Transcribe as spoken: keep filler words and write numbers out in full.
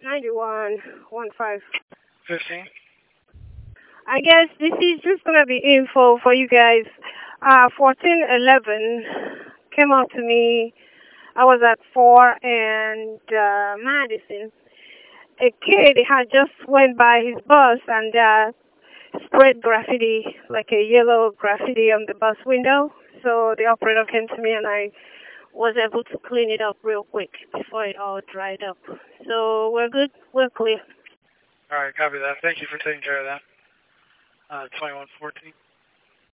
ninety-one, one five. fifteen. I guess this is just gonna be info for you guys. Uh, fourteen eleven came out to me. I was at four and uh, Madison. A kid had just went by his bus and uh, spread graffiti, like a yellow graffiti on the bus window. So the operator came to me and I was able to clean it up real quick before it all dried up. So we're good. We're clear. All right, copy that. Thank you for taking care of that. Uh, twenty-one fourteen.